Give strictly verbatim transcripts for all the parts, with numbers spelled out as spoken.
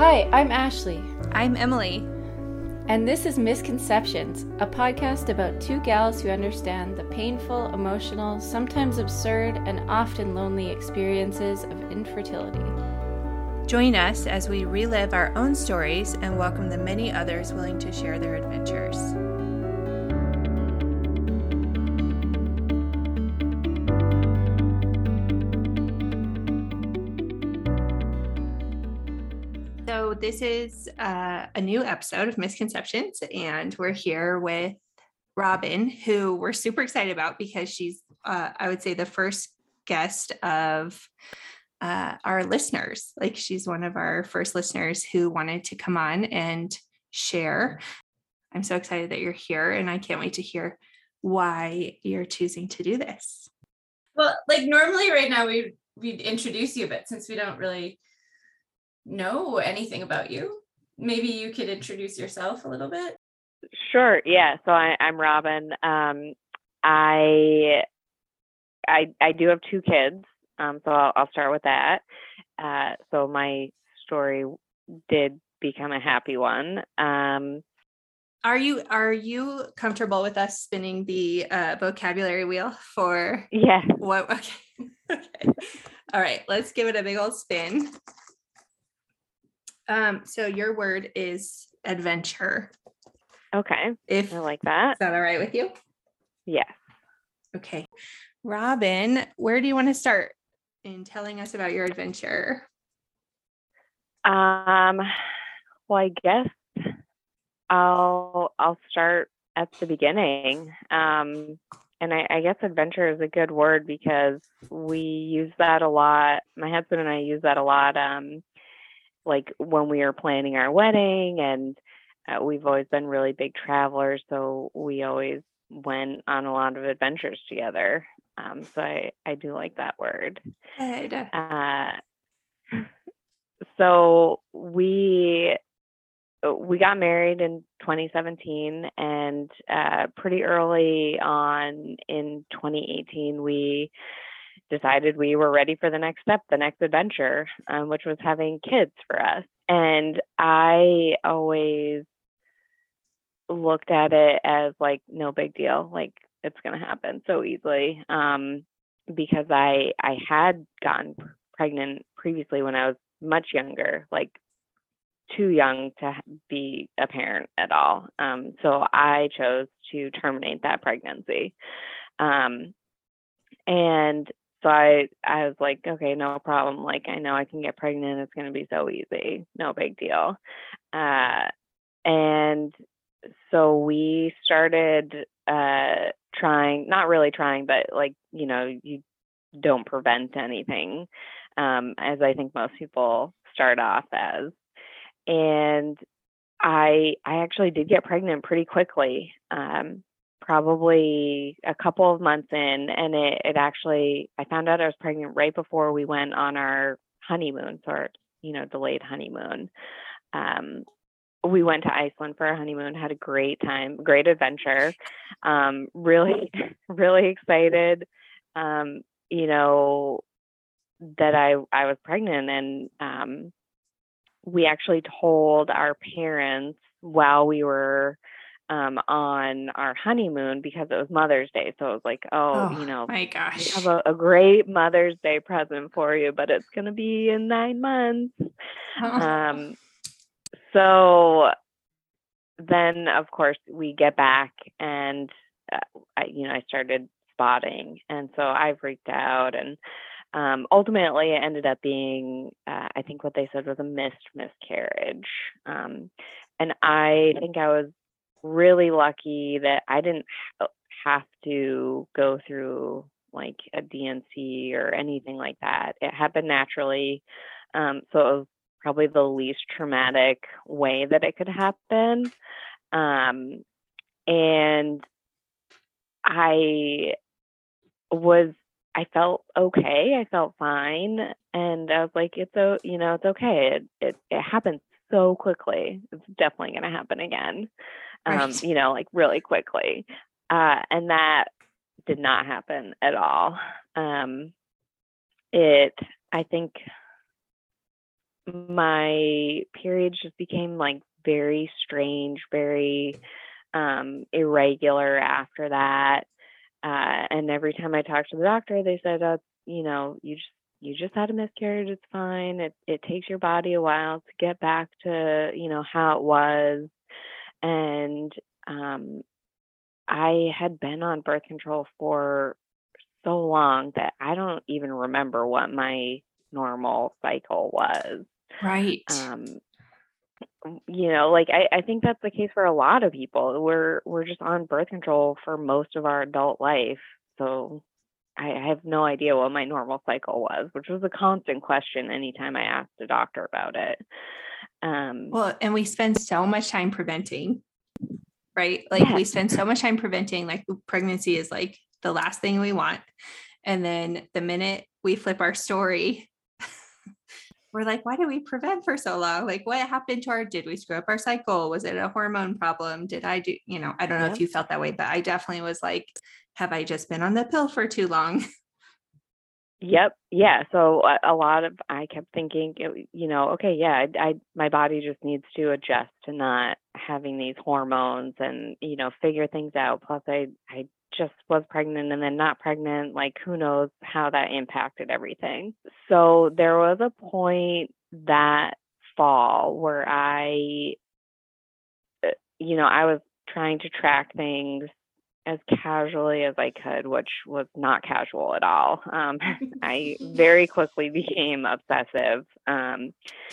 Hi, I'm Ashley. I'm Emily. And this is Misconceptions, a podcast about two gals who understand the painful, emotional, sometimes absurd, and often lonely experiences of infertility. Join us as we relive our own stories and welcome the many others willing to share their adventures. So this is uh, a new episode of Misconceptions, and we're here with Robin, who we're super excited about because she's, uh, I would say, the first guest of uh, our listeners. Like, she's one of our first listeners who wanted to come on and share. I'm so excited that you're here, and I can't wait to hear why you're choosing to do this. Well, like normally right now we we'd introduce you, but since we don't really know anything about you, maybe you could introduce yourself a little bit. Sure. Yeah. So I, I'm Robin. Um, I, I, I do have two kids. Um, so I'll, I'll start with that. Uh, so my story did become a happy one. Um, Are you are you comfortable with us spinning the uh, vocabulary wheel for yeah. what? Okay. Okay. All right. Let's give it a big old spin. Um, so your word is adventure. Okay. If I like that. Is that all right with you? Yes. Okay. Robin, where do you want to start in telling us about your adventure? Um, well, I guess I'll I'll start at the beginning. Um, and I, I guess adventure is a good word because we use that a lot. My husband and I use that a lot. Um, like when we were planning our wedding, and uh, we've always been really big travelers, so we always went on a lot of adventures together. Um, so I, I do like that word. Good. Uh, so we we got married in twenty seventeen, and uh, pretty early on in twenty eighteen, we decided we were ready for the next step, the next adventure, um, which was having kids for us. And I always looked at it as like, no big deal. Like, it's going to happen so easily. Um, because I, I had gotten pregnant previously when I was much younger, like too young to be a parent at all. Um, so I chose to terminate that pregnancy. Um, and So I, I was like, okay, no problem. Like, I know I can get pregnant. It's going to be so easy. No big deal. Uh, and so we started uh, trying, not really trying, but like, you know, you don't prevent anything, um, as I think most people start off as. And I, I actually did get pregnant pretty quickly. Um, probably a couple of months in, and it, it actually, I found out I was pregnant right before we went on our honeymoon, so our, you know, delayed honeymoon. Um, we went to Iceland for our honeymoon, had a great time, great adventure. Um, really, really excited, um, you know, that I, I was pregnant. And um, we actually told our parents while we were um, on our honeymoon because it was Mother's Day. So it was like, oh, Oh you know, my gosh. we have a, a great Mother's Day present for you, but it's going to be in nine months. Oh. Um, so then, of course, we get back, and, uh, I, you know, I started spotting. And so I freaked out, and um, ultimately it ended up being, uh, I think what they said was a missed miscarriage. Um, and I think I was really lucky that I didn't have to go through like a D N C or anything like that. It happened naturally. Um, so it was probably the least traumatic way that it could happen. Um, and I was, I felt okay. I felt fine. And I was like, it's so, you know, it's okay. It, it, it happened so quickly. It's definitely going to happen again. Um, Right. you know, like really quickly. Uh, and that did not happen at all. Um, it, I think my periods just became like very strange, very um, irregular after that. Uh, and every time I talked to the doctor, they said, uh, you know, you just you just had a miscarriage. It's fine. It it takes your body a while to get back to, you know, how it was. And um, I had been on birth control for so long that I don't even remember what my normal cycle was. Right. Um, you know, like I, I think that's the case for a lot of people. We're we're just on birth control for most of our adult life. So I, I have no idea what my normal cycle was, which was a constant question anytime I asked a doctor about it. Um, well, and we spend so much time preventing, right? Like yeah. we spend so much time preventing, like pregnancy is like the last thing we want. And then the minute we flip our story, we're like, why did we prevent for so long? Like what happened to our, did we screw up our cycle? Was it a hormone problem? Did I do, you know, I don't know Yep. if you felt that way, but I definitely was like, have I just been on the pill for too long? Yep. Yeah. So a, a lot of, I kept thinking, you know, okay, yeah, I, I, my body just needs to adjust to not having these hormones and, you know, figure things out. Plus I, I just was pregnant and then not pregnant. Like who knows how that impacted everything. So there was a point that fall where I, you know, I was trying to track things as casually as I could, which was not casual at all. Um, I very quickly became obsessive. Um,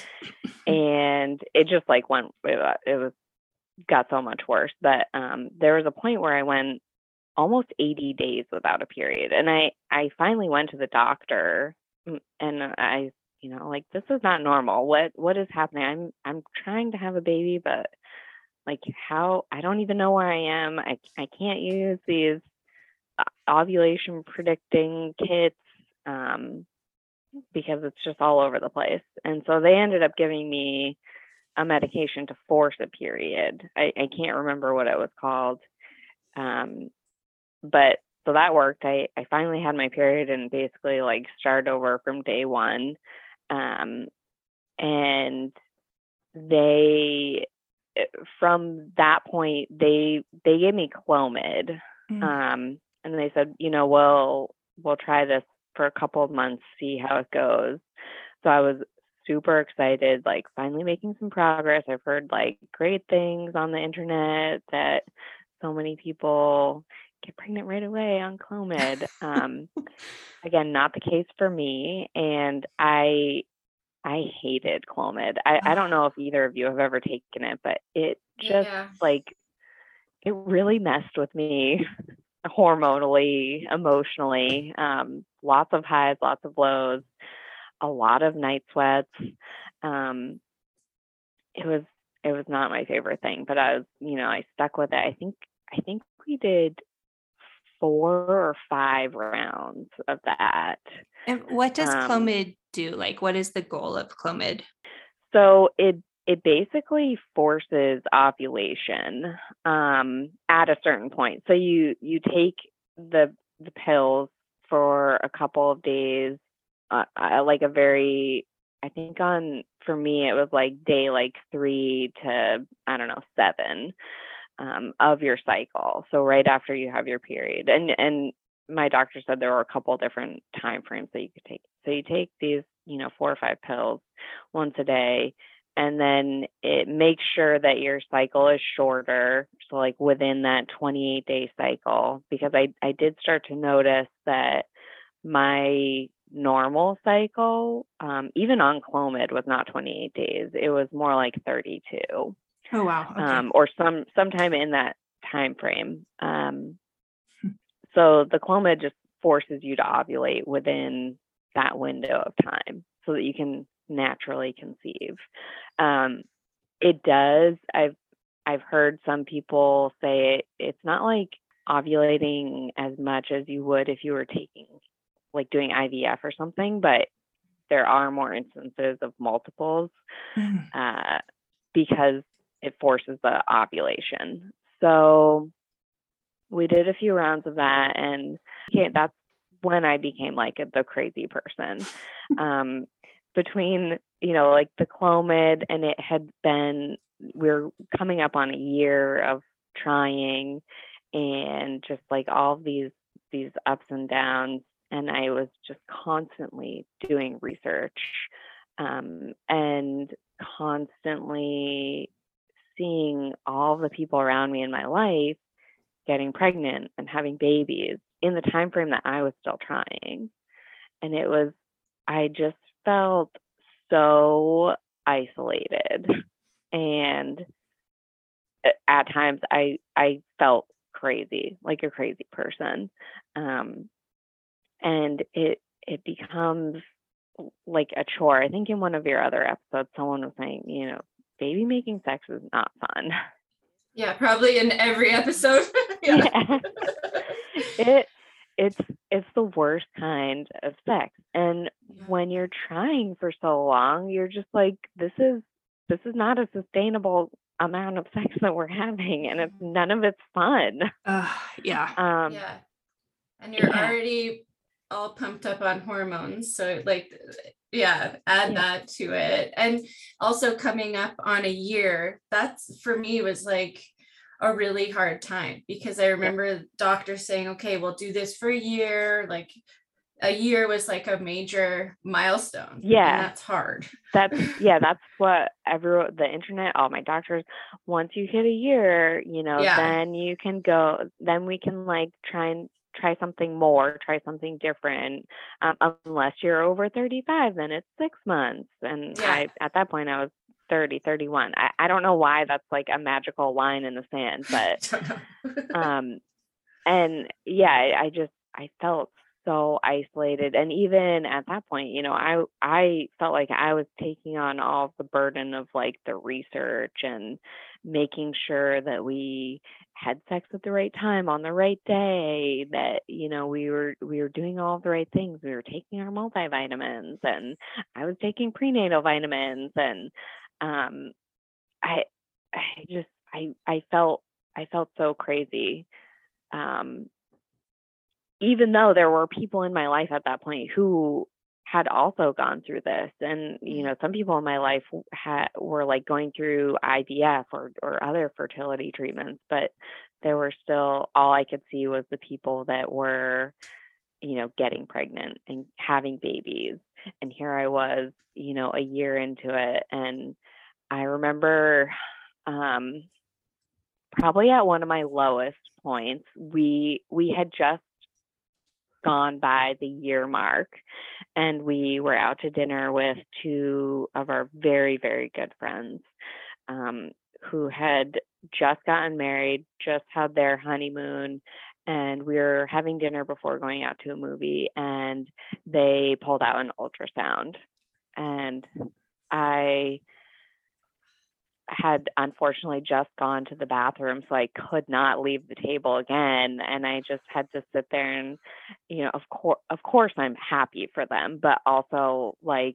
and it just like went, it, it was, got so much worse. But um, there was a point where I went almost eighty days without a period. And I, I finally went to the doctor and I, you know, like, this is not normal. What, what is happening? I'm, I'm trying to have a baby, but like how, I don't even know where I am. I, I can't use these ovulation predicting kits um, because it's just all over the place. And so they ended up giving me a medication to force a period. I, I can't remember what it was called. Um, but so that worked. I, I finally had my period and basically like started over from day one. Um, and they, from that point, they they gave me Clomid, mm. um, and they said, you know, we'll we'll try this for a couple of months, see how it goes. So I was super excited, like finally making some progress. I've heard like great things on the internet that so many people get pregnant right away on Clomid. Um, again, not the case for me, and I. I hated Clomid. I, I don't know if either of you have ever taken it, but it just yeah. like, it really messed with me hormonally, emotionally, um, lots of highs, lots of lows, a lot of night sweats. Um, it was, it was not my favorite thing, but I was, you know, I stuck with it. I think, I think we did four or five rounds of that. And what does um, Clomid do? Like, what is the goal of Clomid? So it it basically forces ovulation um, at a certain point. So you you take the the pills for a couple of days, uh, uh, like a very, I think on for me it was like day like three to I don't know seven um, of your cycle. So right after you have your period, and and my doctor said there were a couple different time frames that you could take. So you take these, you know, four or five pills once a day, and then it makes sure that your cycle is shorter. So like within that twenty-eight day cycle, because I, I did start to notice that my normal cycle, um, even on Clomid, was not twenty-eight days. It was more like thirty-two. Oh, wow. Okay. Um, or some sometime in that time frame. Um, So the Clomid just forces you to ovulate within that window of time so that you can naturally conceive. Um, it does. I've I've heard some people say it, it's not like ovulating as much as you would if you were taking, like doing I V F or something, but there are more instances of multiples mm. uh, because it forces the ovulation. So we did a few rounds of that, and okay, that's when I became like a, the crazy person. Um, between, you know, like the Clomid, and it had been, we we're coming up on a year of trying, and just like all these these ups and downs, and I was just constantly doing research, um, and constantly seeing all the people around me in my life getting pregnant and having babies in the time frame that I was still trying. And it was, I just felt so isolated, and at times I I felt crazy, like a crazy person. Um, and it it becomes like a chore. I think in one of your other episodes, someone was saying, you know, baby making sex is not fun. Yeah, probably in every episode. yeah. yeah. It it's it's the worst kind of sex. And Yeah. when you're trying for so long, you're just like, this is this is not a sustainable amount of sex that we're having, and it's none of it's fun. Uh, yeah. Um Yeah. And you're yeah. already all pumped up on hormones. So like, yeah, add Yeah. that to it. And also coming up on a year, that's for me was like a really hard time, because I remember doctors saying, okay, we'll do this for a year. Like a year was like a major milestone. Yeah. And that's hard. That's yeah, that's what everyone, the internet, all my doctors, once you hit a year, you know, Yeah. then you can go, then we can like try and try something more, try something different. Um, unless you're over thirty-five, then it's six months. And Yeah. I, at that point, I was thirty, thirty-one. I, I don't know why that's like a magical line in the sand, but, um, and yeah, I, I just, I felt so isolated. And even at that point, you know, I I felt like I was taking on all of the burden of like the research and making sure that we had sex at the right time on the right day, that, you know, we were we were doing all of the right things. We were taking our multivitamins, and I was taking prenatal vitamins, and um I I just I I felt I felt so crazy. Um even though there were people in my life at that point who had also gone through this, and you know, some people in my life had were like going through I V F or or other fertility treatments, but there were still, all I could see was the people that were, you know, getting pregnant and having babies. And here I was, you know, a year into it, and I remember um probably at one of my lowest points, we we had just gone by the year mark, and we were out to dinner with two of our very, very good friends, um, who had just gotten married, just had their honeymoon, and we were having dinner before going out to a movie, and they pulled out an ultrasound, and I had unfortunately just gone to the bathroom, so I could not leave the table again, and I just had to sit there, and you know, of course of course I'm happy for them, but also like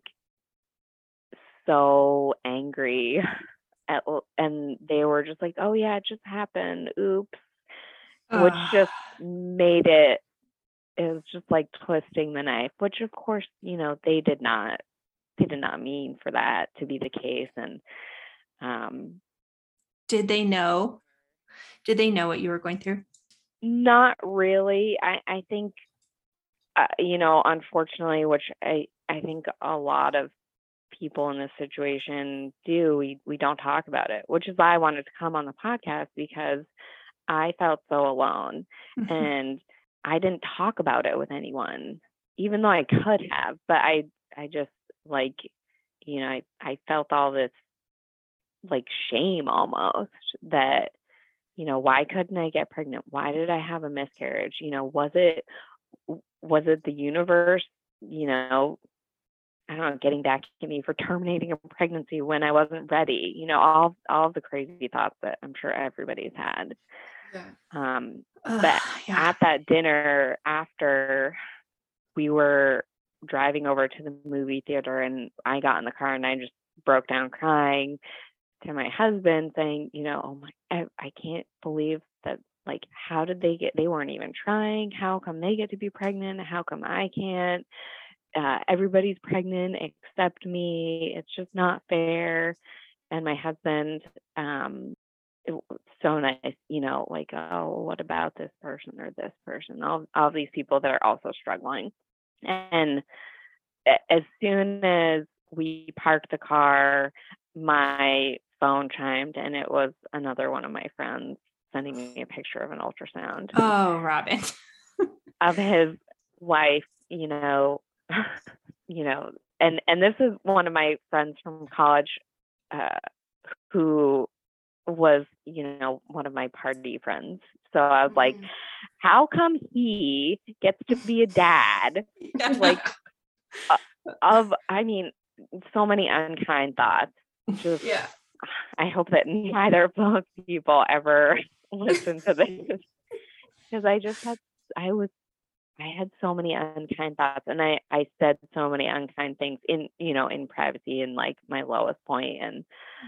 so angry at, and they were just like, oh yeah, it just happened, oops, which just made it it was just like twisting the knife, which of course, you know, they did not they did not mean for that to be the case. And Um, did they know? Did they know what you were going through? Not really. I, I think, uh, you know, unfortunately, which I, I think a lot of people in this situation do, we, we don't talk about it, which is why I wanted to come on the podcast, because I felt so alone Mm-hmm. and I didn't talk about it with anyone, even though I could have, but I, I just like, you know, I, I felt all this like shame almost that, you know, why couldn't I get pregnant? Why did I have a miscarriage? You know, was it, was it the universe, you know, I don't know, getting back at me for terminating a pregnancy when I wasn't ready? You know, all, all the crazy thoughts that I'm sure everybody's had. Yeah. Um, Ugh, but yeah. at that dinner after, we were driving over to the movie theater, and I got in the car and I just broke down crying to my husband, saying, you know, oh my, I, I can't believe that, like, how did they get, they weren't even trying. How come they get to be pregnant? How come I can't? uh, everybody's pregnant except me. It's just not fair. And my husband, um, it was so nice, you know, like, oh, what about this person or this person? All, all these people that are also struggling. And as soon as we parked the car, my phone chimed, and it was another one of my friends sending me a picture of an ultrasound. Oh, Robin. Of his wife, you know, you know, and, and this is one of my friends from college, uh, who was, you know, one of my party friends. So I was mm-hmm. like, how come he gets to be a dad? Yeah. Like, uh, of, I mean, so many unkind thoughts. Just, yeah. I hope that neither of those people ever listen to this, because I just had, I was, I had so many unkind thoughts, and I, I said so many unkind things in, you know, in privacy, in like my lowest point. And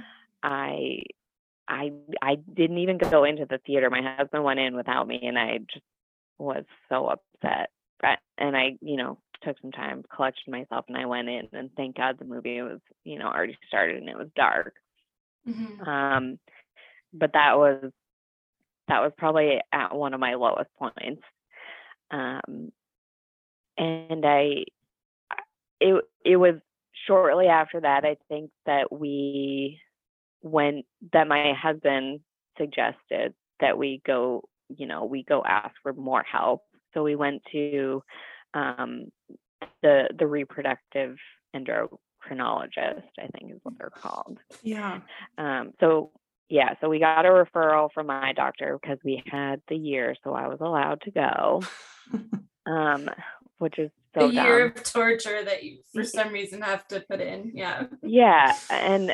I, I, I didn't even go into the theater. My husband went in without me, and I just was so upset. And I, you know, took some time, collected myself, and I went in, and thank God the movie was, you know, already started and it was dark. Mm-hmm. Um, but that was, that was probably at one of my lowest points. Um, and I, it, it was shortly after that, I think, that we went, that my husband suggested that we go, you know, we go ask for more help. So we went to, um, the, the reproductive endocrinologist, I think is what they're called. Yeah. Um, so yeah, so we got a referral from my doctor because we had the year, so I was allowed to go. Um, which is so a year dumb. of torture that you for some reason have to put in. Yeah. Yeah. And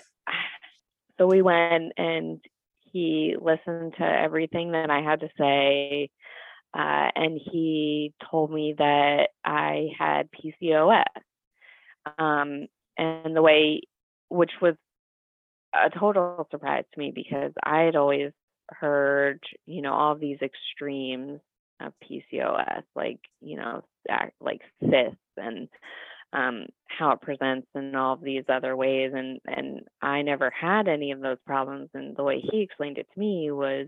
so we went, and he listened to everything that I had to say. Uh, and he told me that I had P C O S. Um, and the way, which was a total surprise to me, because I had always heard, you know, all of these extremes of P C O S, like, you know, like cysts and um, how it presents in all of these other ways. And, and I never had any of those problems. And the way he explained it to me was,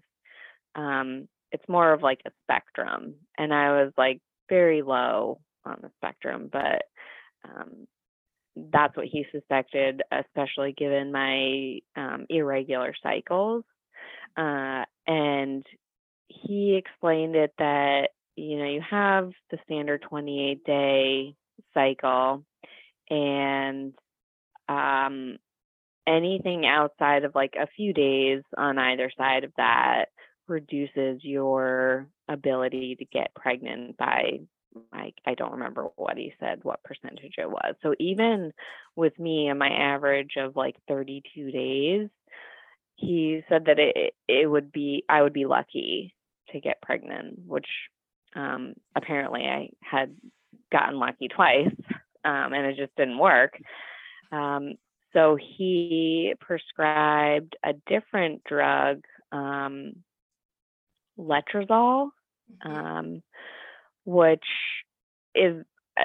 um, it's more of like a spectrum. And I was like very low on the spectrum, but um, that's what he suspected, especially given my um, irregular cycles. Uh, and he explained it that, you know, you have the standard twenty-eight day cycle, and um, anything outside of like a few days on either side of that reduces your ability to get pregnant by, like, I don't remember what he said, what percentage it was. So even with me and my average of like thirty-two days, he said that it it would be, I would be lucky to get pregnant, which um, apparently I had gotten lucky twice, um, and it just didn't work. Um, so he prescribed a different drug, um, letrozole, um, which is,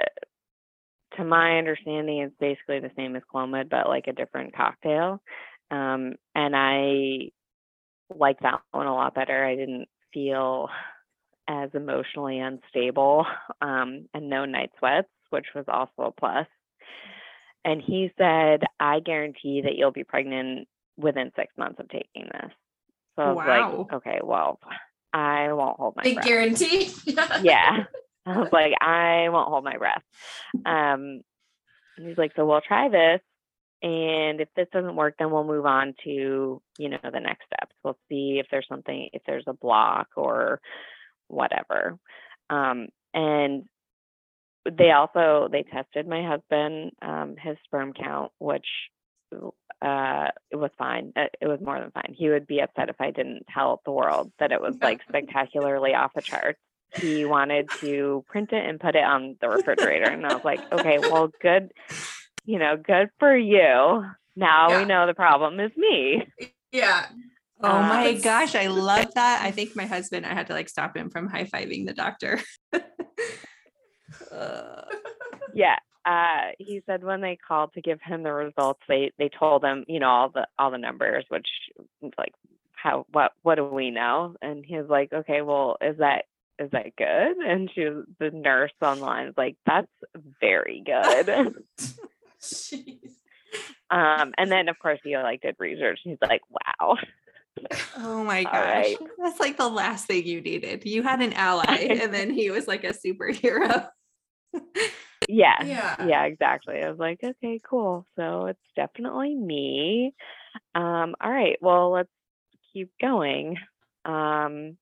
uh, to my understanding, is basically the same as Clomid, but like a different cocktail. Um, and I like that one a lot better. I didn't feel as emotionally unstable, um, and no night sweats, which was also a plus. And he said, I guarantee that you'll be pregnant within six months of taking this. So I was Wow. like, okay, well, I won't hold my Big breath. guarantee. Yeah. I was like, I won't hold my breath. Um, and he's like, so we'll try this. And if this doesn't work, then we'll move on to, you know, the next steps. We'll see if there's something, if there's a block or whatever. Um, and they also, they tested my husband, um, his sperm count, which uh, it was fine. It, it was more than fine. He would be upset if I didn't tell the world that it was like spectacularly off the charts. He wanted to print it and put it on the refrigerator. And I was like, okay, well, good, you know, good for you. Now Yeah. we know the problem is me. Yeah. Oh Uh, my gosh, I love that. I think my husband, I had to like stop him from high-fiving the doctor. uh. Yeah. uh, he said when they called to give him the results, they they told him, you know, all the all the numbers, which was like, how what what do we know? And he was like, okay, well, is that is that good? And she was, the nurse online was like, that's very good. Jeez. Um, and then of course he like did research and he's like, wow. Oh my All gosh. right. That's like the last thing you needed. You had an ally and then he was like a superhero. Yeah, Yeah. yeah, exactly. I was like, okay, cool. So it's definitely me. Um, all right, well, let's keep going. Um,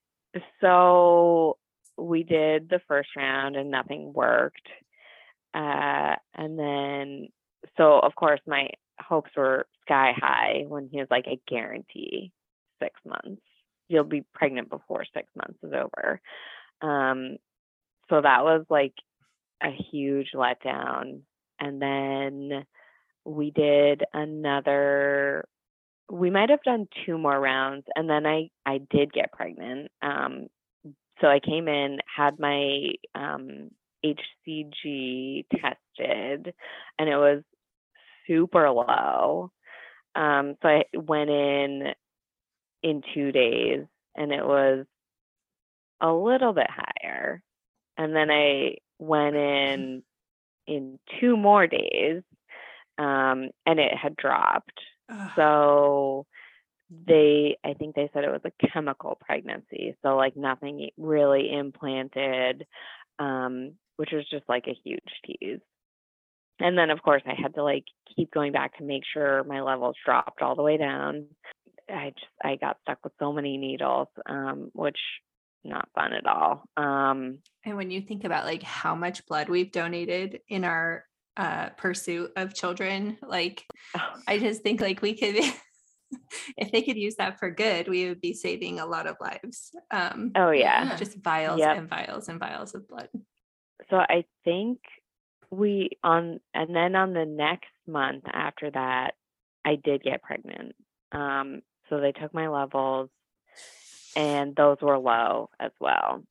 so we did the first round and nothing worked. Uh, and then, so of course, my hopes were sky high when he was like, I guarantee six months. You'll be pregnant before six months is over. Um, so that was like a huge letdown. And then we did another, we might have done two more rounds. And then I, I did get pregnant. Um, so I came in, had my um, H C G tested, and it was super low. Um, so I went in in two days and it was a little bit higher. And then I went in in two more days um, and it had dropped. Ugh. So they, I think they said it was a chemical pregnancy. So like nothing really implanted, um, which was just like a huge tease. And then of course I had to like keep going back to make sure my levels dropped all the way down. I just, I got stuck with so many needles, um, which not fun at all. Um, And when you think about like how much blood we've donated in our uh, pursuit of children, like oh, I just think like we could, if they could use that for good, we would be saving a lot of lives. Um, oh yeah. Yeah. just vials Yep. and vials and vials of blood. So I think we on, and then on the next month after that, I did get pregnant. Um, so they took my levels and those were low as well.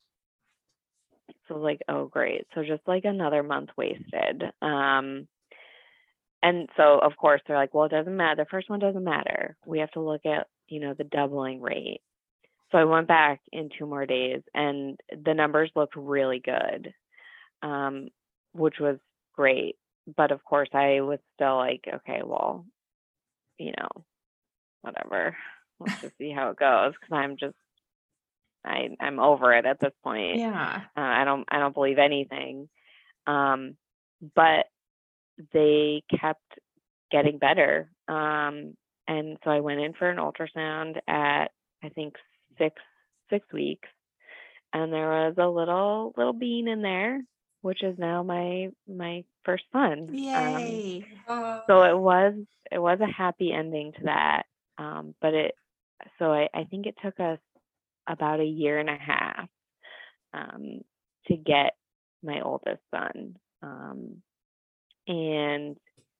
So like, oh great. So just like another month wasted. Um, and so of course they're like, well, it doesn't matter. The first one doesn't matter. We have to look at, you know, the doubling rate. So I went back in two more days and the numbers looked really good, um, which was great. But of course I was still like, okay, well, you know, whatever. Let's just see how it goes. Cause I'm just, I, I'm over it at this point. Yeah. Uh, I don't, I don't believe anything. Um, but they kept getting better. Um, and so I went in for an ultrasound at, I think six, six weeks. And there was a little, little bean in there, which is now my, my first son. Yay. Um, Oh, so it was, it was a happy ending to that. Um, but it, so I, I think it took us about a year and a half um, to get my oldest son. Um, and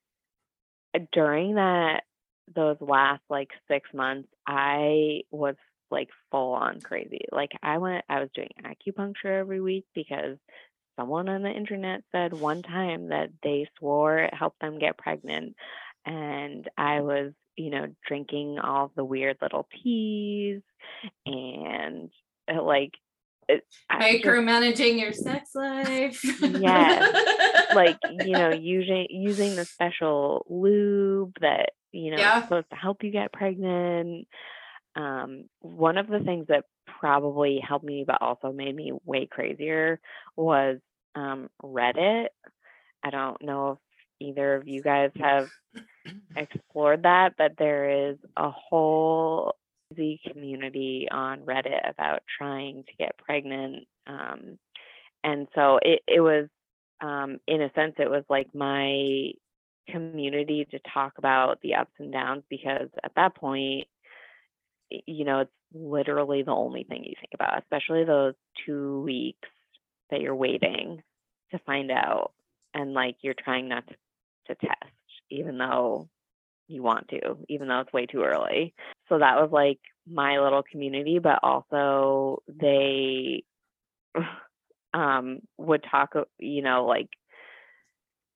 during that, those last like six months, I was like full on crazy. Like I went, I was doing acupuncture every week because someone on the internet said one time that they swore it helped them get pregnant. And I was, you know, drinking all the weird little teas and uh, like, it, I just, micromanaging your sex life. Yes. like, you know, using using the special lube that, you know, Yeah. is supposed to help you get pregnant. Um, one of the things that probably helped me, but also made me way crazier was um, Reddit. I don't know if either of you guys have explored that, but there is a whole crazy community on Reddit about trying to get pregnant. Um, and so it, it was, um, in a sense, it was like my community to talk about the ups and downs, because at that point, you know, it's literally the only thing you think about, especially those two weeks that you're waiting to find out. And like, you're trying not to, to test, even though you want to, even though it's way too early. So that was like my little community, but also they um, would talk, you know, like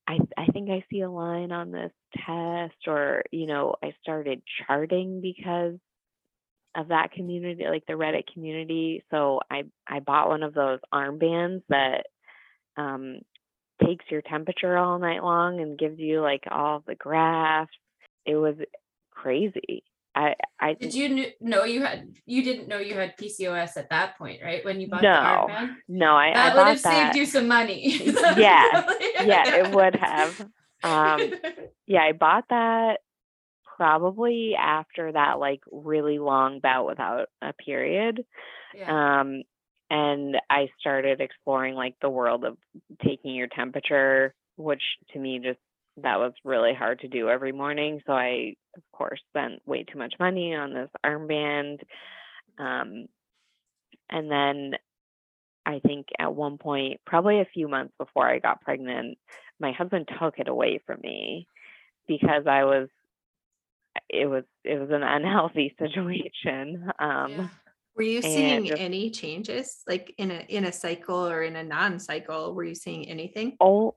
I, I think I see a line on this test, or, you know, I started charting because of that community, like the Reddit community. So I, I bought one of those armbands that um, takes your temperature all night long and gives you like all the graphs. It was crazy. I, I Did you kn- know you had, you didn't know you had P C O S at that point, right? When you bought no, the armband? no, I, That I would have that. saved you some money. yeah, yeah, it would have. Um, yeah, I bought that probably after that like really long bout without a period. Yeah. Um, and I started exploring like the world of taking your temperature, which to me just, that was really hard to do every morning. So I, of course, spent way too much money on this armband. Um, and then I think at one point, probably a few months before I got pregnant, my husband took it away from me because I was, it was, it was an unhealthy situation. Um, Yeah. Were you seeing just, any changes like in a, in a cycle or in a non-cycle? Were you seeing anything? Oh,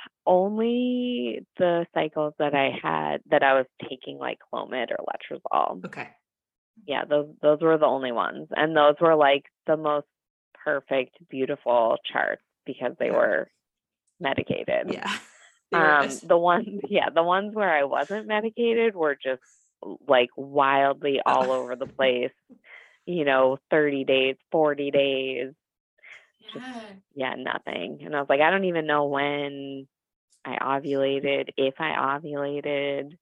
only the cycles that I had that I was taking like Clomid or Letrozole. Okay. Yeah, those those were the only ones, and those were like the most perfect, beautiful charts because they Yeah. were medicated. Yeah. Um, the ones, yeah, the ones where I wasn't medicated were just like wildly all over the place. You know, thirty days, forty days. Just, Yeah. yeah, nothing. And I was like, I don't even know when I ovulated, if I ovulated.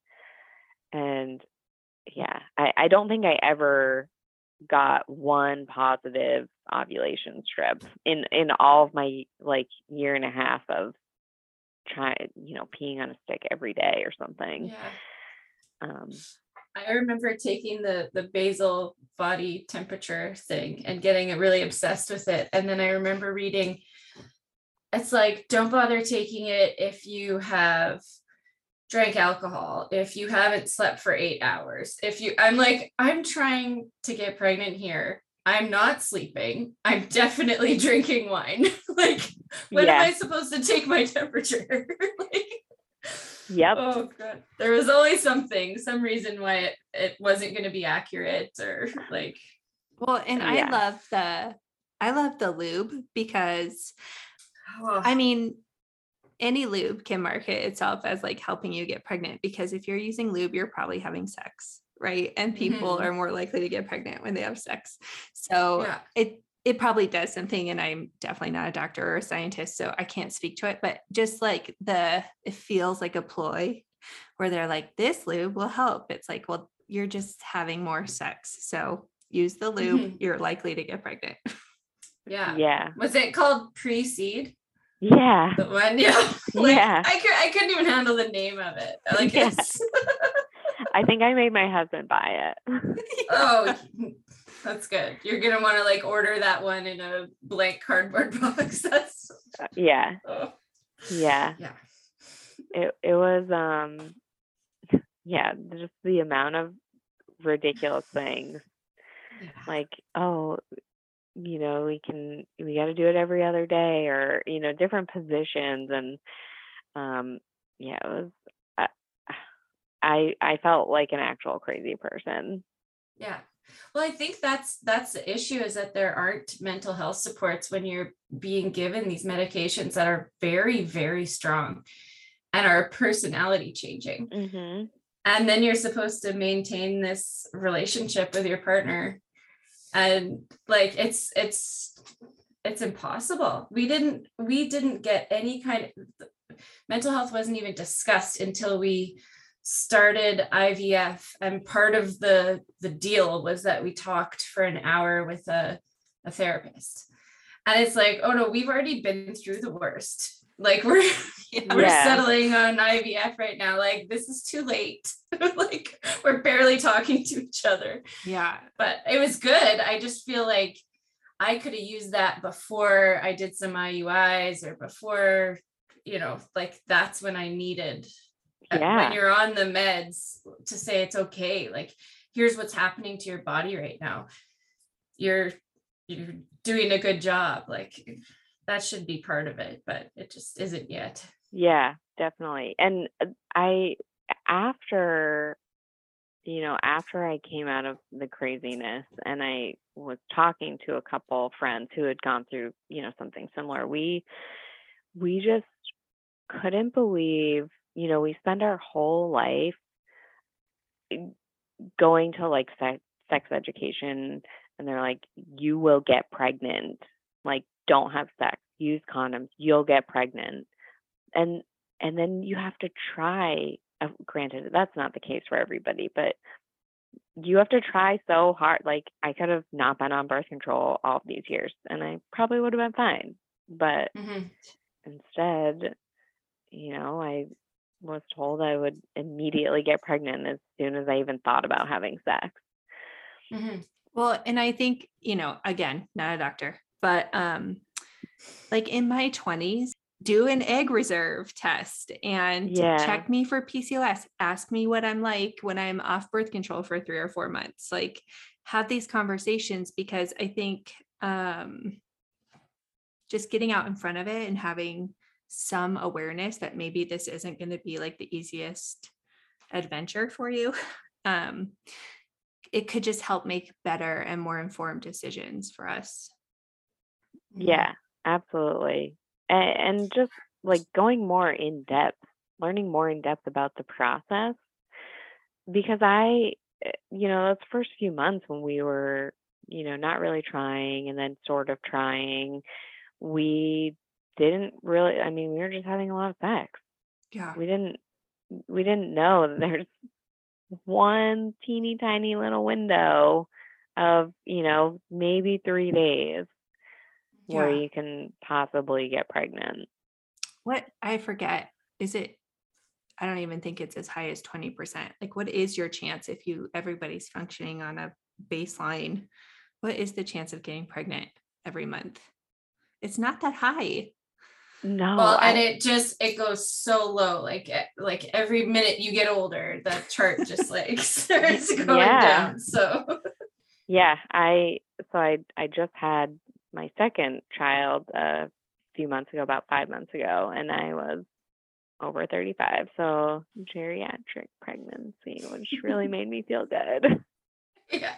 And yeah, I, I don't think I ever got one positive ovulation strip in, in all of my like year and a half of trying, you know, peeing on a stick every day or something. Yeah. Um, I remember taking the the basal body temperature thing and getting really obsessed with it. And then I remember reading, it's like, don't bother taking it if you have drank alcohol, if you haven't slept for eight hours, if you, I'm like, I'm trying to get pregnant here. I'm not sleeping. I'm definitely drinking wine. Like, when yeah. am I supposed to take my temperature? Like, Yep. Oh god. There was always something, some reason why it, it wasn't going to be accurate or like. Well, and Yeah. I love the, I love the lube because Oh. I mean, any lube can market itself as like helping you get pregnant, because if you're using lube, you're probably having sex, right? And people Mhm. are more likely to get pregnant when they have sex. So Yeah. it it probably does something, and I'm definitely not a doctor or a scientist, so I can't speak to it, but just like the, it feels like a ploy where they're like, this lube will help. It's like, well, you're just having more sex. So use the lube, Mhm. you're likely to get pregnant. Yeah. Yeah. Was it called Pre-Seed? Yeah. The one, yeah. Like, Yeah. I could I couldn't even handle the name of it. Like Yeah. it's I think I made my husband buy it. oh, that's good. You're gonna want to like order that one in a blank cardboard box. That's Yeah. oh. Yeah. Yeah. It it was um yeah, just the amount of ridiculous things. Yeah. Like, oh, you know, we can we got to do it every other day, or you know, different positions, and um yeah, it was I I, I felt like an actual crazy person. Yeah. Well, I think that's that's the issue, is that there aren't mental health supports when you're being given these medications that are very, very strong and are personality changing. Mm-hmm. And then you're supposed to maintain this relationship with your partner. And like, it's, it's, it's impossible. We didn't, we didn't get any kind of, mental health wasn't even discussed until we started I V F. And part of the, the deal was that we talked for an hour with a, a therapist. And it's like, oh no, we've already been through the worst. Like we're, Yeah. we're settling on I V F right now. Like this is too late. Like we're barely talking to each other. Yeah. But it was good. I just feel like I could have used that before I did some I U Is, or before, you know, like that's when I needed, Yeah. when you're on the meds, to say it's okay. Like, here's what's happening to your body right now. You're, you're doing a good job. Like that should be part of it, but it just isn't yet. Yeah. definitely. And I, after, you know, after I came out of the craziness and I was talking to a couple friends who had gone through, you know, something similar, we, we just couldn't believe, you know, we spend our whole life going to like sex, sex education, and they're like, you will get pregnant. Like, don't have sex, use condoms, you'll get pregnant. And and then you have to try. Uh, granted, that's not the case for everybody, but you have to try so hard. Like, I could have not been on birth control all of these years, and I probably would have been fine. But Mm-hmm. instead, you know, I was told I would immediately get pregnant as soon as I even thought about having sex. Mm-hmm. Well, and I think, you know, again, not a doctor, but um, like in my twenties, do an egg reserve test and Yeah. check me for P C O S. Ask me what I'm like when I'm off birth control for three or four months. Like, have these conversations, because I think um, just getting out in front of it and having some awareness that maybe this isn't going to be like the easiest adventure for you. Um, it could just help make better and more informed decisions for us. Yeah, absolutely. And, and just like going more in depth, learning more in depth about the process. Because I, you know, those first few months when we were, you know, not really trying and then sort of trying, we didn't really, I mean, we were just having a lot of sex. Yeah. We didn't, we didn't know that there's one teeny tiny little window of, you know, maybe three days where Yeah. you can possibly get pregnant. What, I forget, is it, I don't even think it's as high as twenty percent. Like, what is your chance if you, everybody's functioning on a baseline? What is the chance of getting pregnant every month? It's not that high. No. Well, I, and it just, it goes so low. Like, e- like every minute you get older, that chart just like starts going Yeah. down. So yeah, I, so I, I just had my second child a few months ago, about five months ago, and I was over thirty-five. So geriatric pregnancy, which really made me feel good. yeah.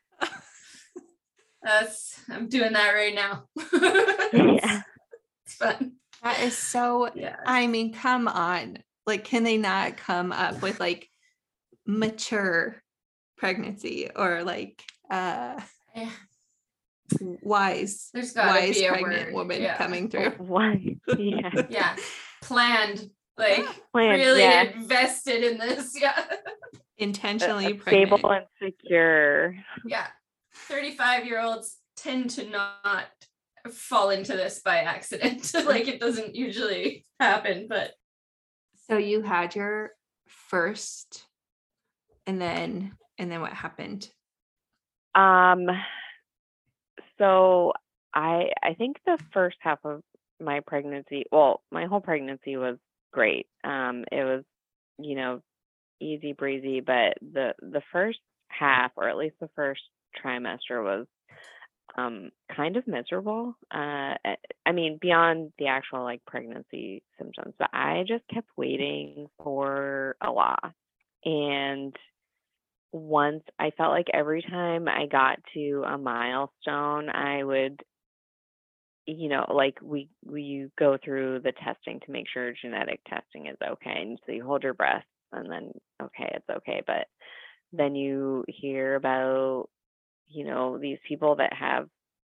That's, I'm doing that right now. Yeah. It's fun. That is so, Yeah. I mean, come on. Like, can they not come up with like mature pregnancy or like uh Yeah. wise, There's gotta wise be a pregnant word. woman Yeah. coming through? Why? Yeah. Yeah. Planned. Like Planned, really yeah. invested in this. Yeah. Intentionally Uh, pregnant. stable and secure. Yeah. thirty-five year olds tend to not fall into this by accident. Like, it doesn't usually happen, but So you had your first, and then and then what happened? Um, so I I think the first half of my pregnancy, well, my whole pregnancy was great. Um, it was, you know, easy breezy, but the the first half, or at least the first trimester, was um kind of miserable. Uh, I mean, beyond the actual like pregnancy symptoms, but I just kept waiting for a loss. And once I felt like every time I got to a milestone, I would, you know, like we we go through the testing to make sure genetic testing is okay. And so you hold your breath and then, okay, it's okay. But then you hear about, you know, these people that have,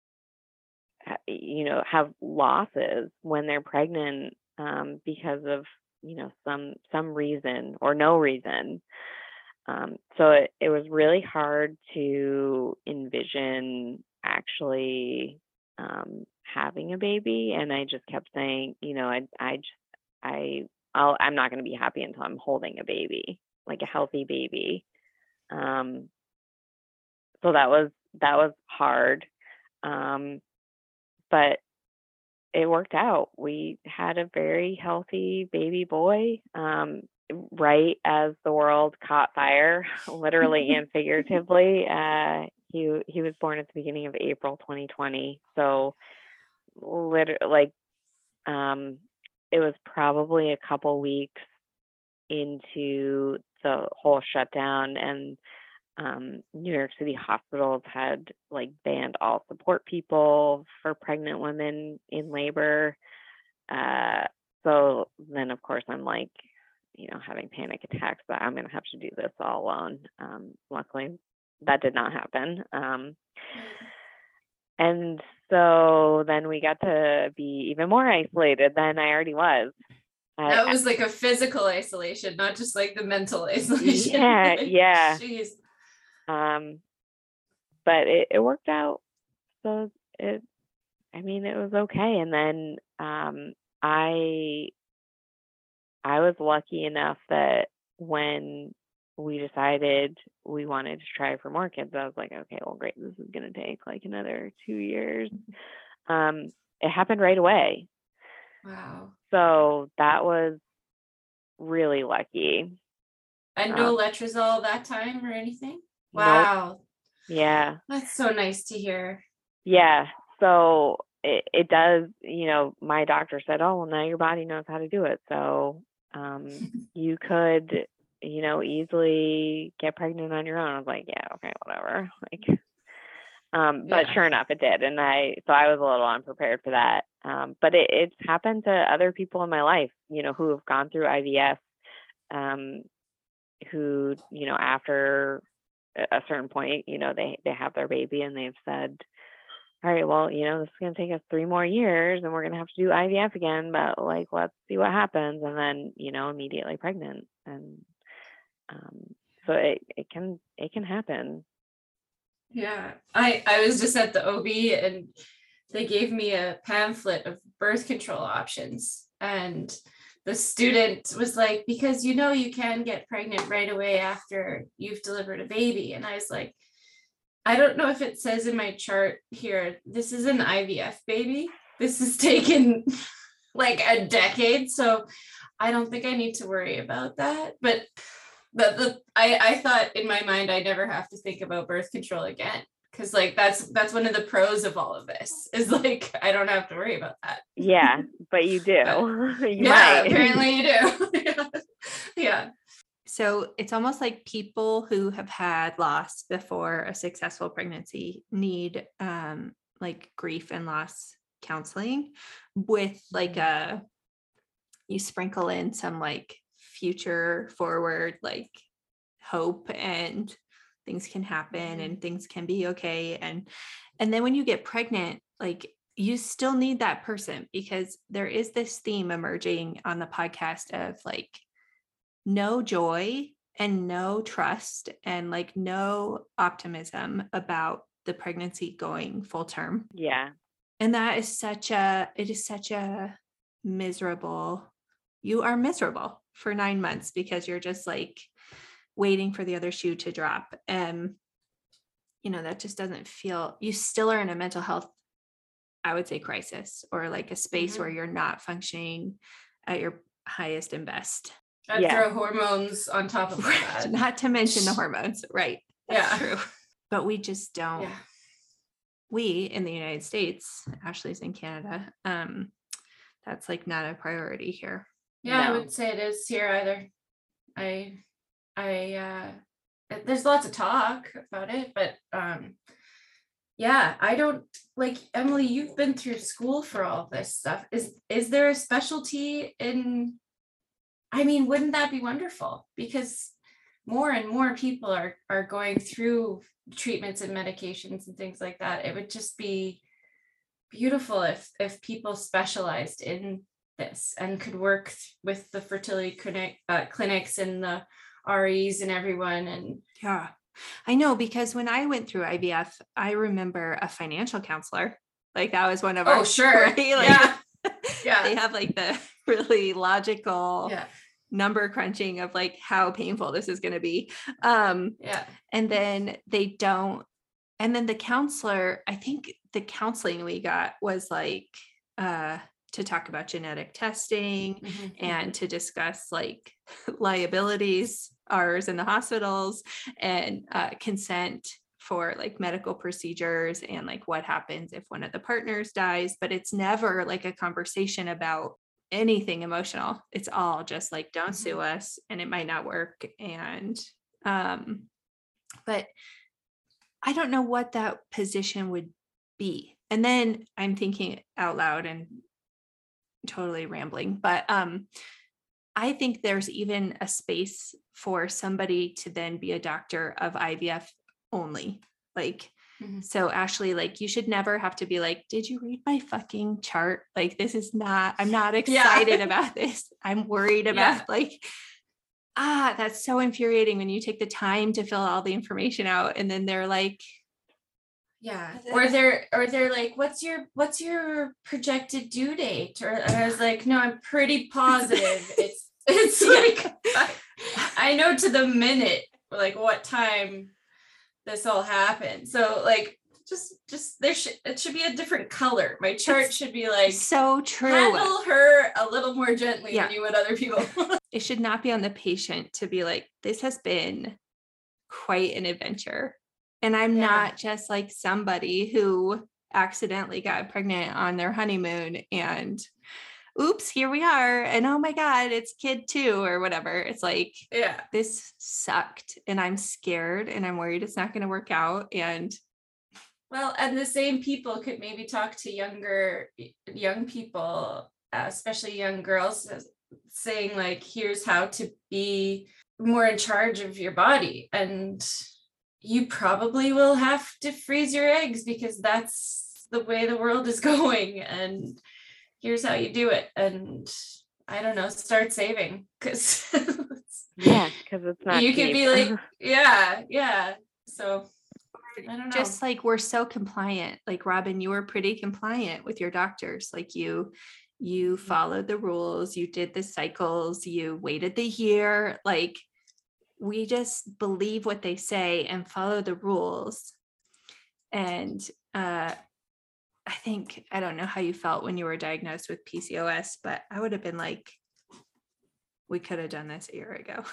you know, have losses when they're pregnant um, because of, you know, some some reason or no reason. Um, so it, it was really hard to envision actually um, having a baby. And I just kept saying, you know, I, I just, I, I'll, I'm not going to be happy until I'm holding a baby, like a healthy baby. Um, so that was, that was hard. Um, but it worked out. We had a very healthy baby boy. Um, right as the world caught fire, literally and figuratively. Uh, he he was born at the beginning of April twenty twenty. So, literally, like, um, it was probably a couple weeks into the whole shutdown, and um, New York City hospitals had like banned all support people for pregnant women in labor. Uh, so then, of course, I'm like, you know, having panic attacks that I'm going to have to do this all alone. Um, luckily, that did not happen. Um, and so then we got to be even more isolated than I already was. That I, was like a physical isolation, not just like the mental isolation. Yeah, Like, yeah. Jeez. Um, but it, it worked out. So it, I mean, it was okay. And then um, I, I was lucky enough that when we decided we wanted to try for more kids, I was like, okay, well, great. This is going to take like another two years. Um, it happened right away. Wow. So that was really lucky. And no Um, letrozole that time or anything? Nope. Wow. Yeah. That's so nice to hear. Yeah. So it, it does, you know, my doctor said, oh, well, now your body knows how to do it. So um, you could, you know, easily get pregnant on your own. I was like, yeah, okay, whatever. Like, um, but Yeah. sure enough, it did. And I, so I was a little unprepared for that. Um, but it, it's happened to other people in my life, you know, who have gone through I V F, um, who, you know, after a certain point, you know, they, they have their baby and they've said, all right, well, you know, this is going to take us three more years and we're going to have to do I V F again, but like, let's see what happens. And then, you know, immediately pregnant. And um, so it, it can, it can happen. Yeah. I, I was just at the O B and they gave me a pamphlet of birth control options. And the student was like, because, you know, you can get pregnant right away after you've delivered a baby. And I was like, I don't know if it says in my chart here, this is an I V F baby. This has taken like a decade. So I don't think I need to worry about that. But the, the I, I thought in my mind, I never have to think about birth control again. Cause like, that's, that's one of the pros of all of this is like, I don't have to worry about that. Yeah, but you do. But, you yeah, might. apparently you do. yeah. yeah. So it's almost like people who have had loss before a successful pregnancy need um, like grief and loss counseling with like a, you sprinkle in some like future forward, like hope and things can happen Mm-hmm. and things can be okay. And, and then when you get pregnant, like you still need that person because there is this theme emerging on the podcast of like, no joy and no trust and like no optimism about the pregnancy going full term. Yeah. And that is such a, it is such a miserable, you are miserable for nine months because you're just like waiting for the other shoe to drop. And, you know, that just doesn't feel, you still are in a mental health, I would say, crisis or like a space Mm-hmm. where you're not functioning at your highest and best. I'd Yeah. throw hormones on top of that. Not to mention the hormones, right? That's Yeah. true. But we just don't. Yeah. We in the United States, Ashley's in Canada. Um, that's like not a priority here. Yeah, I No. wouldn't say it is here either. I, I, uh, there's lots of talk about it, but, um, yeah, I don't like Emily, you've been through school for all this stuff. Is, is there a specialty in, I mean, wouldn't that be wonderful? Because more and more people are, are going through treatments and medications and things like that. It would just be beautiful if, if people specialized in this and could work th- with the fertility clinic, uh, clinics and the R Es and everyone. And Yeah, I know, because when I went through I V F, I remember a financial counselor. Like that was one of our, oh, sure. right? Like, Yeah. Yeah. they have like the really logical Yeah. number crunching of like how painful this is going to be. Um, Yeah. and then they don't, and then the counselor, I think the counseling we got was like, uh, to talk about genetic testing Mhm. and to discuss like liabilities, ours in the hospitals, and uh, consent for like medical procedures and like what happens if one of the partners dies. But it's never like a conversation about anything emotional. It's all just like, don't sue us, and it might not work. And, um, but I don't know what that position would be. And then I'm thinking out loud and totally rambling, but, um, I think there's even a space for somebody to then be a doctor of I V F only. Like, mm-hmm. So Ashley, like, you should never have to be like, did you read my fucking chart? Like, this is not, I'm not excited yeah. about this. I'm worried about yeah. like, ah, that's so infuriating when you take the time to fill all the information out. And then they're like, yeah. Or they're, or they're like, what's your, what's your projected due date? Or and I was like, no, I'm pretty positive. It's, it's like, I, I know to the minute, like what time this all happened. So like, just, just there should, it should be a different color. My chart it's should be like, so true. Handle her a little more gently yeah. than you would other people. It should not be on the patient to be like, this has been quite an adventure. And I'm yeah. not just like somebody who accidentally got pregnant on their honeymoon and oops, here we are. And oh my God, it's kid two or whatever. It's like, yeah, this sucked and I'm scared and I'm worried it's not going to work out. And well, and the same people could maybe talk to younger, young people, uh, especially young girls, saying like, here's how to be more in charge of your body. And you probably will have to freeze your eggs because that's the way the world is going. And here's how you do it. And I don't know, start saving because yeah, because it's not you cheap. could be like, yeah, yeah. So I don't know. Just like we're so compliant. Like Robin, you were pretty compliant with your doctors. Like you, you followed the rules, you did the cycles, you waited the year. Like we just believe what they say and follow the rules. And uh, I think, I don't know how you felt when you were diagnosed with P C O S, but I would have been like, we could have done this a year ago.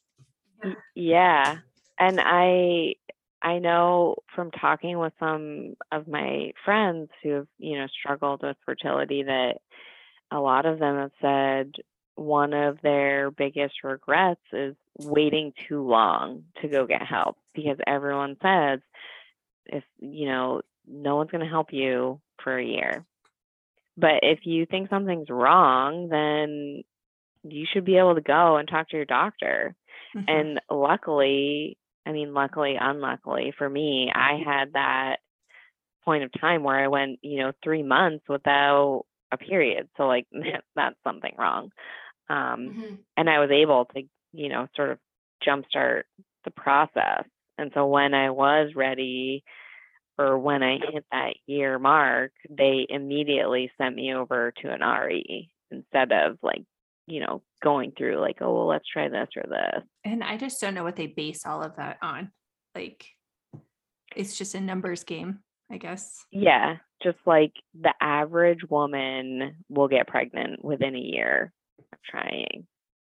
Yeah. And I, I know from talking with some of my friends who have, you know, struggled with fertility that a lot of them have said one of their biggest regrets is waiting too long to go get help, because everyone says if, you know, no one's going to help you for a year. But if you think something's wrong, then you should be able to go and talk to your doctor. Mm-hmm. And luckily, I mean, luckily, unluckily for me, I had that point of time where I went, you know, three months without a period. So like that's something wrong. Um, mm-hmm. And I was able to, you know, sort of jumpstart the process. And so when I was ready, or when I hit that year mark, they immediately sent me over to an R E instead of like, you know, going through like, oh, well, let's try this or this. And I just don't know what they base all of that on. Like, it's just a numbers game, I guess. Yeah. Just like the average woman will get pregnant within a year of trying.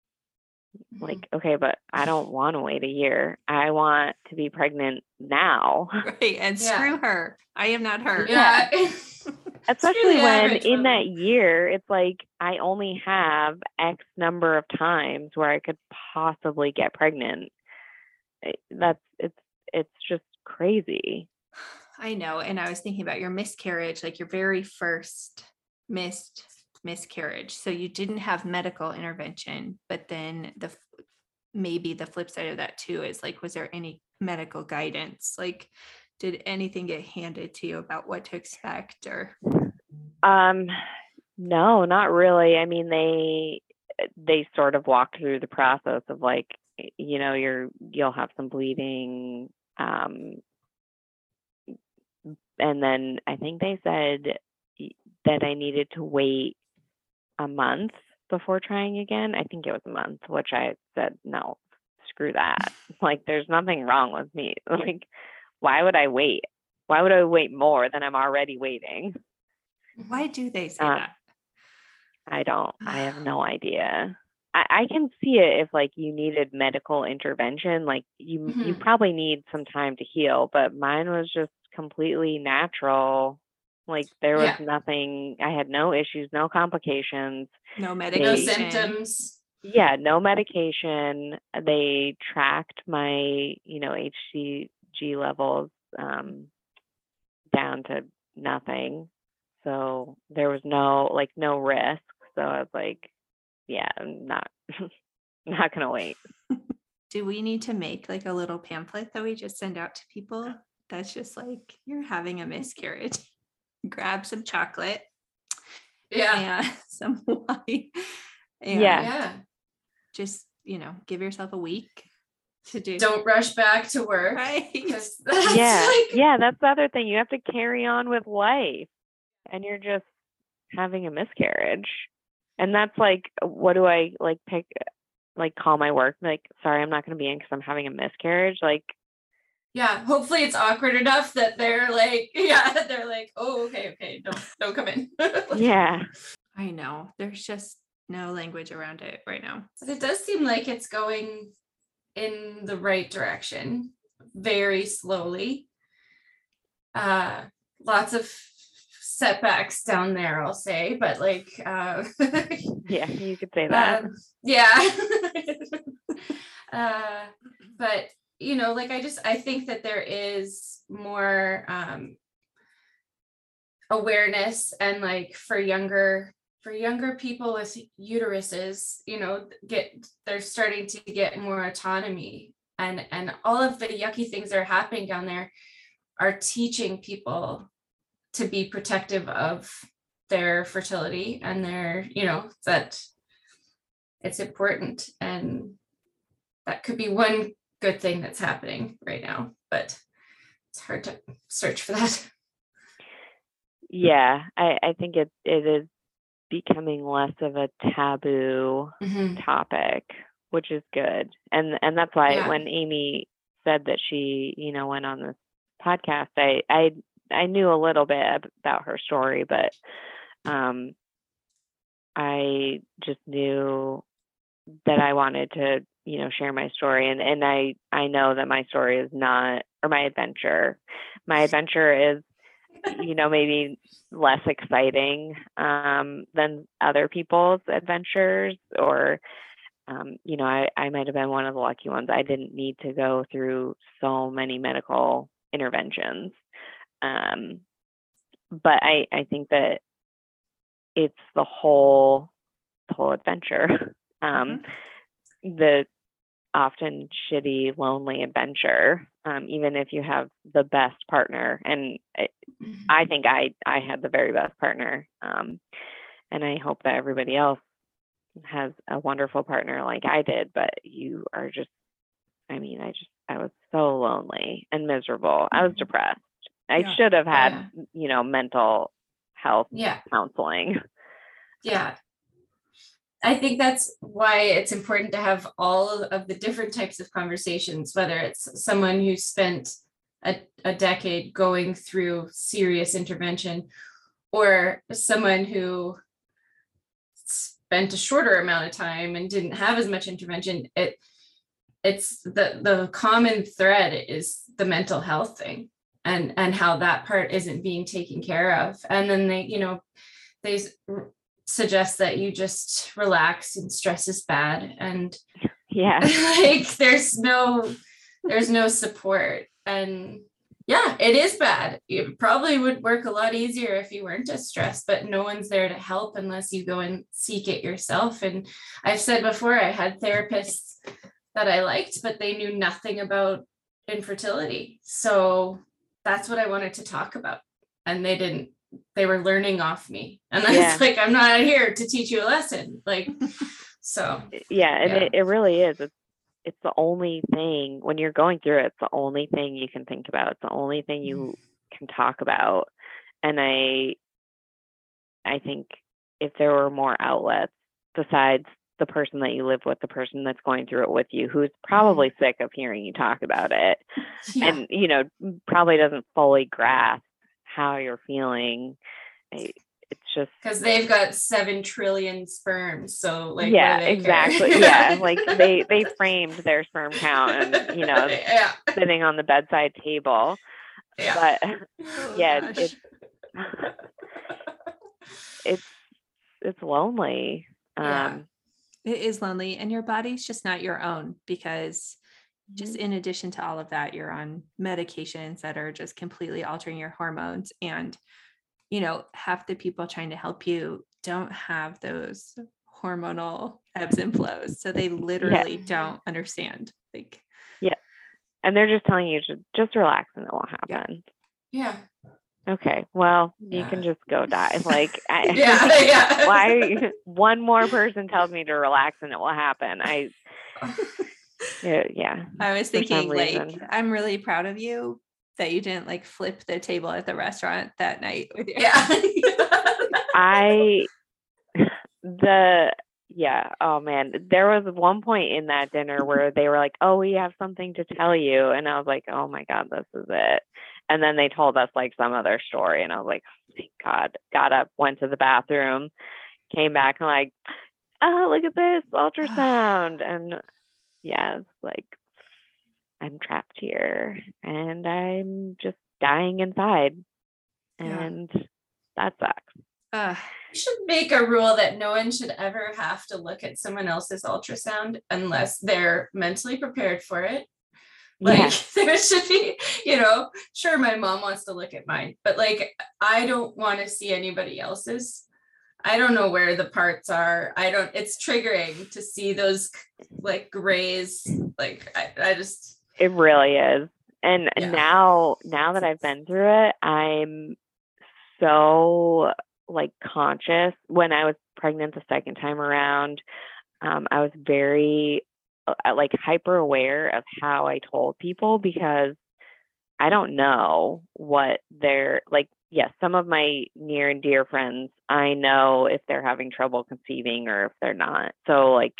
Like, okay, but I don't want to wait a year. I want to be pregnant now. Right. And yeah. Screw her. I am not her. Yeah. Especially when in that year, it's like I only have X number of times where I could possibly get pregnant. That's, it's, it's just crazy. I know. And I was thinking about your miscarriage, like your very first missed miscarriage. So you didn't have medical intervention, but then the maybe the flip side of that too is like, was there any medical guidance? Like, did anything get handed to you about what to expect or? Um, no, not really. I mean, they, they sort of walked through the process of like, you know, you're, you'll have some bleeding. Um, and then I think they said that I needed to wait a month before trying again. I think it was a month, which I said, no, screw that. Like, there's nothing wrong with me. Like, why would I wait? Why would I wait more than I'm already waiting? Why do they say um, that? I don't, I have no idea. I, I can see it if like you needed medical intervention, like you, mm-hmm. you probably need some time to heal, but mine was just completely natural Like there was Yeah. nothing, I had no issues, no complications. No No medication. symptoms. Yeah, no medication. They tracked my, you know, H C G levels um, down to nothing. So there was no, like, no risk. So I was like, yeah, I'm not, not going to wait. Do we need to make like a little pamphlet that we just send out to people? That's just like, you're having a miscarriage. Grab some chocolate Yeah. and some wine. And Yeah. Yeah. just, you know, give yourself a week to do. Don't rush back to work. Right. 'cause that's Yeah. like- Yeah, that's the other thing. You have to carry on with life and you're just having a miscarriage. And that's like, what do I like pick, like call my work? Like, sorry, I'm not going to be in because I'm having a miscarriage. Like, Yeah, hopefully it's awkward enough that they're like, yeah, they're like, oh, okay, okay, don't don't come in. yeah. I know. There's just no language around it right now. But it does seem like it's going in the right direction, very slowly. Uh, lots of setbacks down there, I'll say, but like, uh, Yeah, you could say that. um, yeah. uh, but you know, like I just I think that there is more um, awareness, and like for younger for younger people with uteruses, you know, get they're starting to get more autonomy, and and all of the yucky things that are happening down there are teaching people to be protective of their fertility and their, you know, that it's important, and that could be one good thing that's happening right now, but it's hard to search for that. Yeah, I, I think it it is becoming less of a taboo Mm-hmm. topic, which is good. And and that's why Yeah. when Amy said that she, you know, went on this podcast, I I I knew a little bit about her story, but um I just knew that I wanted to, you know, share my story. And, and I, I know that my story is not, or my adventure, my adventure is, you know, maybe less exciting um, than other people's adventures, or, um, you know, I, I might have been one of the lucky ones. I didn't need to go through so many medical interventions. Um, but I, I think that it's the whole, the whole adventure. Um, the often shitty, lonely adventure, um, even if you have the best partner. And I, I think I, I had the very best partner. Um, and I hope that everybody else has a wonderful partner like I did, but you are just, I mean, I just, I was so lonely and miserable. I was depressed. I Yeah. should have had, Yeah. you know, mental health Yeah. counseling. Yeah. I think that's why it's important to have all of the different types of conversations, whether it's someone who spent a, a decade going through serious intervention, or someone who spent a shorter amount of time and didn't have as much intervention. It it's the the common thread is the mental health thing, and and how that part isn't being taken care of. And then they, you know, they suggest that you just relax and stress is bad, and Yeah. like there's no there's no support. And yeah, it is bad. It probably would work a lot easier if you weren't as stressed, but no one's there to help unless you go and seek it yourself. And I've said before, I had therapists that I liked, but they knew nothing about infertility. So that's what I wanted to talk about, and they didn't. They were learning off me, and I Yeah. was like, I'm not here to teach you a lesson. Like, so Yeah, and Yeah. It, it really is. It's, it's the only thing when you're going through it. It's the only thing you can think about. It's the only thing you can talk about. And I, I think if there were more outlets besides the person that you live with, the person that's going through it with you, who's probably sick of hearing you talk about it, yeah. and you know probably doesn't fully grasp how you're feeling. I, it's just Because they've got seven trillion sperms, so like, yeah, what do they exactly. care? Yeah, like they they framed their sperm count, and you know, yeah, sitting on the bedside table. yeah. But Oh, yeah, gosh. it's it's it's lonely. Yeah. Um, It is lonely, and your body's just not your own, because just in addition to all of that, you're on medications that are just completely altering your hormones. And, you know, half the people trying to help you don't have those hormonal ebbs and flows. So they literally Yeah. don't understand. Like, yeah. And they're just telling you to just relax and it will happen. Yeah. Okay. Well, Yeah. you can just go die. Like, I, Yeah, yeah. why are you, one more person tells me to relax and it will happen. I, yeah, yeah. I was for some thinking, like, reason. I'm really proud of you that you didn't like flip the table at the restaurant that night with you. Yeah. I, the, yeah, oh man, there was one point in that dinner where they were like, oh, we have something to tell you. And I was like, oh my God, this is it. And then they told us like some other story. And I was like, oh, thank God. Got up, went to the bathroom, came back and like, oh, look at this ultrasound. And yeah, it's like, I'm trapped here and I'm just dying inside. And yeah. That sucks. Uh, You should make a rule that no one should ever have to look at someone else's ultrasound unless they're mentally prepared for it. Like yeah. There should be, you know, sure, my mom wants to look at mine, but like, I don't want to see anybody else's. I don't know where the parts are. I don't, it's triggering to see those like grays. Like, I, I just. It really is. And yeah. now, now that I've been through it, I'm so like conscious. When I was pregnant the second time around, um, I was very uh, like hyper aware of how I told people, because I don't know what they're like. Yes, some of my near and dear friends, I know if they're having trouble conceiving or if they're not. So like,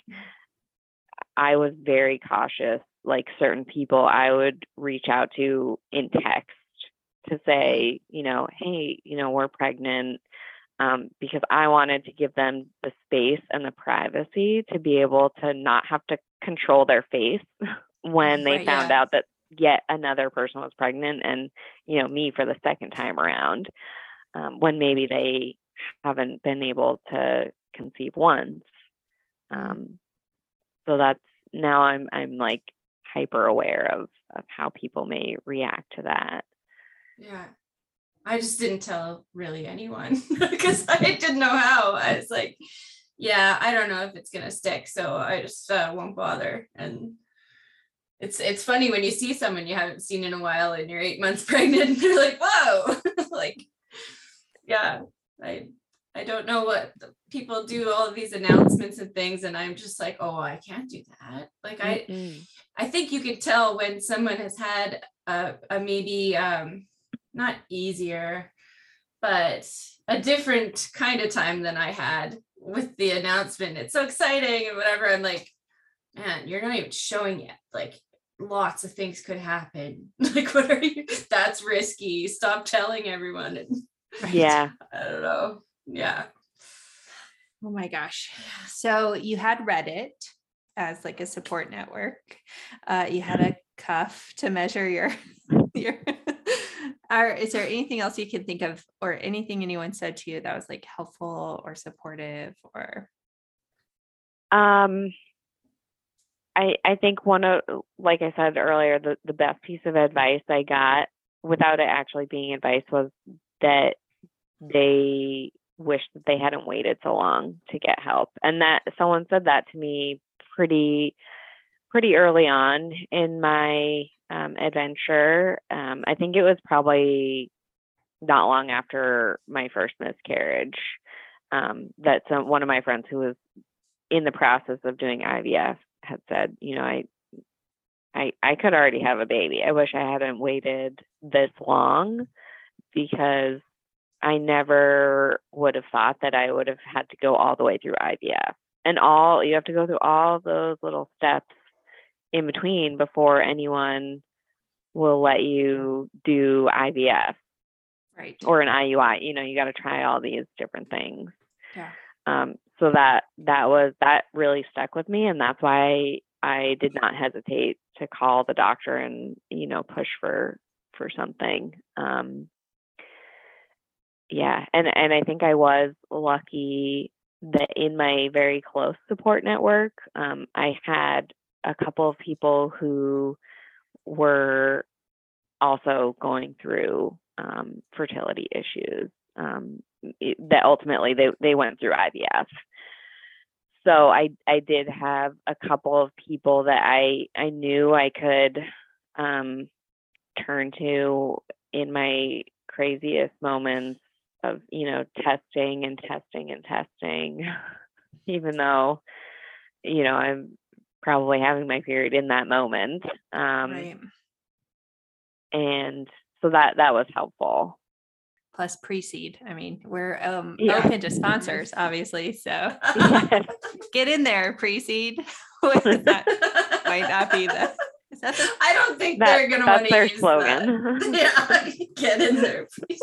I was very cautious. Like certain people I would reach out to in text to say, you know, hey, you know, we're pregnant, um, because I wanted to give them the space and the privacy to be able to not have to control their face when they right, found yeah. out that yet another person was pregnant, and, you know, me for the second time around, um, when maybe they haven't been able to conceive once. Um, so that's, now I'm, I'm like hyper aware of, of how people may react to that. Yeah. I just didn't tell really anyone because I didn't know how. I was like, yeah, I don't know if it's going to stick. So I just uh, won't bother. And it's, it's funny when you see someone you haven't seen in a while and you're eight months pregnant and they're like, whoa, like, yeah, I, I don't know what people do, all of these announcements and things. And I'm just like, oh, I can't do that. Like, I, mm-hmm. I think you can tell when someone has had a, a maybe, um, not easier, but a different kind of time than I had with the announcement. It's so exciting and whatever. I'm like, man, you're not even showing yet. Like, lots of things could happen. Like, what are you? That's risky. Stop telling everyone. Right? Yeah. I don't know. Yeah. Oh my gosh. So you had Reddit as like a support network. Uh, you had a cuff to measure your your. Are, is there anything else you can think of, or anything anyone said to you that was like helpful or supportive, or? Um, I I think one of, like I said earlier, the, the best piece of advice I got, without it actually being advice, was that they wished that they hadn't waited so long to get help. And that someone said that to me pretty, pretty early on in my um, adventure. Um, I think it was probably not long after my first miscarriage, um, that some, one of my friends who was in the process of doing I V F had said, you know, I, I, I could already have a baby. I wish I hadn't waited this long, because I never would have thought that I would have had to go all the way through I V F. And all, you have to go through all those little steps in between before anyone will let you do I V F. Right. Or an I U I. You know, you got to try all these different things. Yeah. Um, so that, that was, that really stuck with me. And that's why I did not hesitate to call the doctor and, you know, push for, for something. Um, yeah, and and I think I was lucky that in my very close support network, um, I had a couple of people who were also going through um, fertility issues um, it, that ultimately they, they went through I V F. So I I did have a couple of people that I I knew I could um, turn to in my craziest moments of, you know, testing and testing and testing, even though, you know, I'm probably having my period in that moment. Um, Right. And so that that was helpful. Plus pre-seed. I mean, we're um, Yeah. open to sponsors, obviously. So Yes. get in there, pre-seed. That might not be the. Is that the I don't think That- they're gonna that's want to their use slogan. that. Yeah, get in there, please.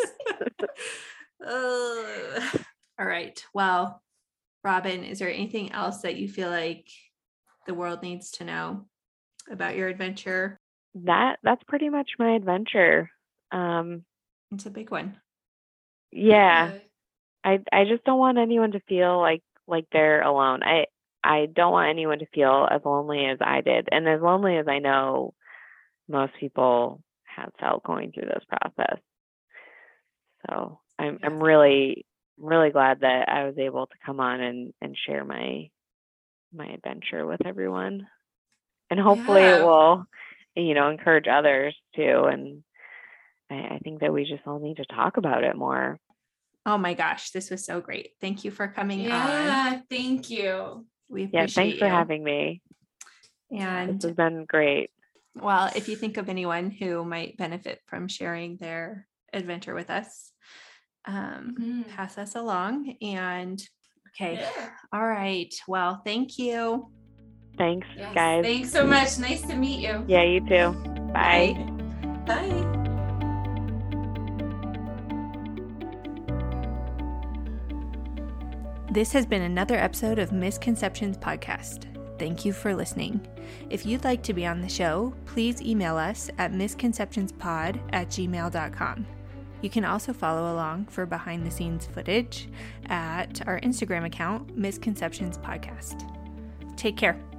Uh, all right. Well, Robin, is there anything else that you feel like the world needs to know about your adventure? That that's pretty much my adventure. Um, It's a big one. yeah, I I just don't want anyone to feel like like they're alone. I I don't want anyone to feel as lonely as I did, and as lonely as I know most people have felt going through this process. So I'm Yeah. I'm really really glad that I was able to come on and and share my my adventure with everyone, and hopefully Yeah. it will, you know, encourage others too. And I, I think that we just all need to talk about it more. Oh my gosh, this was so great. Thank you for coming on. Yeah, thank you. We Yeah, appreciate thanks for you. having me. And This has been great. well, if you think of anyone who might benefit from sharing their adventure with us, um, Mhm. pass us along. And okay. Yeah. All right. Well, thank you. Thanks, Yes. guys. Thanks so much. Nice to meet you. Yeah, you too. Bye. Bye. This has been another episode of Misconceptions Podcast. Thank you for listening. If you'd like to be on the show, please email us at misconceptionspod at gmail dot com. You can also follow along for behind the scenes footage at our Instagram account, Misconceptions Podcast. Take care.